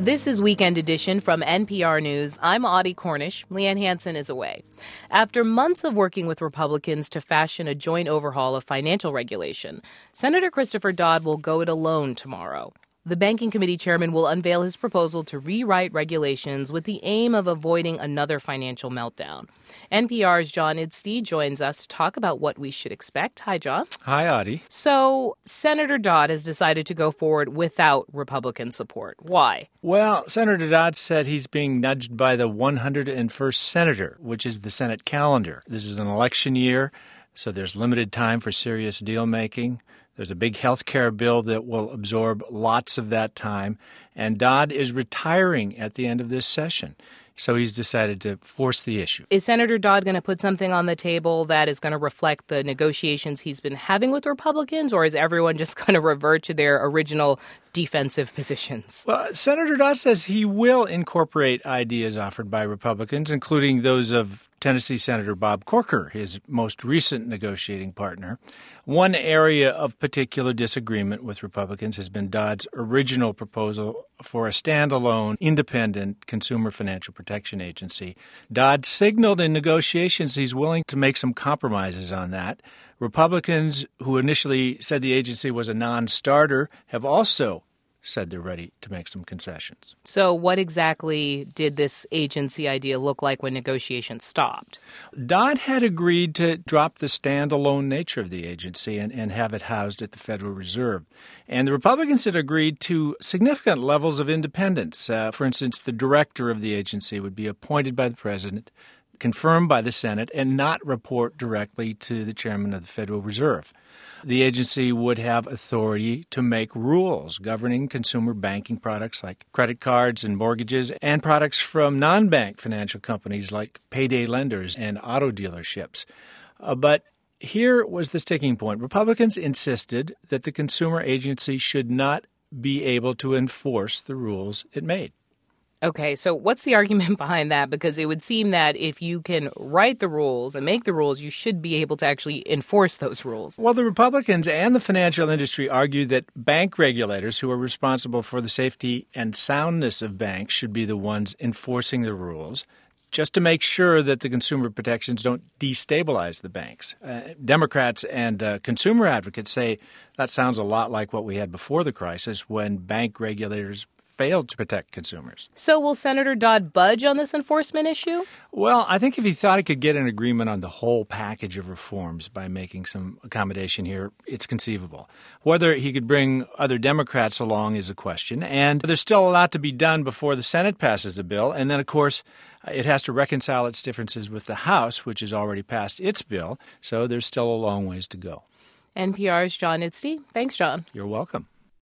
This is Weekend Edition from NPR News. I'm Audie Cornish. Leanne Hansen is away. After months of working with Republicans to fashion a joint overhaul of financial regulation, Senator Christopher Dodd will go it alone tomorrow. The Banking Committee chairman will unveil his proposal to rewrite regulations with the aim of avoiding another financial meltdown. NPR's John Idstey joins us to talk about what we should expect. Hi, John. Hi, Audie. So, Senator Dodd has decided to go forward without Republican support. Why? Well, Senator Dodd said he's being nudged by the 101st senator, which is the Senate calendar. This is an election year, so there's limited time for serious deal-making. There's a big health care bill that will absorb lots of that time, and Dodd is retiring at the end of this session. So he's decided to force the issue. Is Senator Dodd going to put something on the table that is going to reflect the negotiations he's been having with Republicans, or is everyone just going to revert to their original defensive positions? Well, Senator Dodd says he will incorporate ideas offered by Republicans, including those of Tennessee Senator Bob Corker, his most recent negotiating partner. One area of particular disagreement with Republicans has been Dodd's original proposal for a standalone, independent consumer financial protection agency. Dodd signaled in negotiations he's willing to make some compromises on that. Republicans, who initially said the agency was a non-starter, have also said they're ready to make some concessions. So what exactly did this agency idea look like when negotiations stopped? Dodd had agreed to drop the standalone nature of the agency and have it housed at the Federal Reserve. And the Republicans had agreed to significant levels of independence. For instance, the director of the agency would be appointed by the president, confirmed by the Senate, and not report directly to the chairman of the Federal Reserve. The agency would have authority to make rules governing consumer banking products like credit cards and mortgages and products from non-bank financial companies like payday lenders and auto dealerships. But here was the sticking point. Republicans insisted that the consumer agency should not be able to enforce the rules it made. Okay, so what's the argument behind that? Because it would seem that if you can write the rules and make the rules, you should be able to actually enforce those rules. Well, the Republicans and the financial industry argue that bank regulators who are responsible for the safety and soundness of banks should be the ones enforcing the rules, just to make sure that the consumer protections don't destabilize the banks. Democrats and consumer advocates say that sounds a lot like what we had before the crisis when bank regulators failed to protect consumers. So will Senator Dodd budge on this enforcement issue? Well, I think if he thought he could get an agreement on the whole package of reforms by making some accommodation here, it's conceivable. Whether he could bring other Democrats along is a question, and there's still a lot to be done before the Senate passes the bill. And then, of course, it has to reconcile its differences with the House, which has already passed its bill, so there's still a long ways to go. NPR's John Idstey. Thanks, John. You're welcome.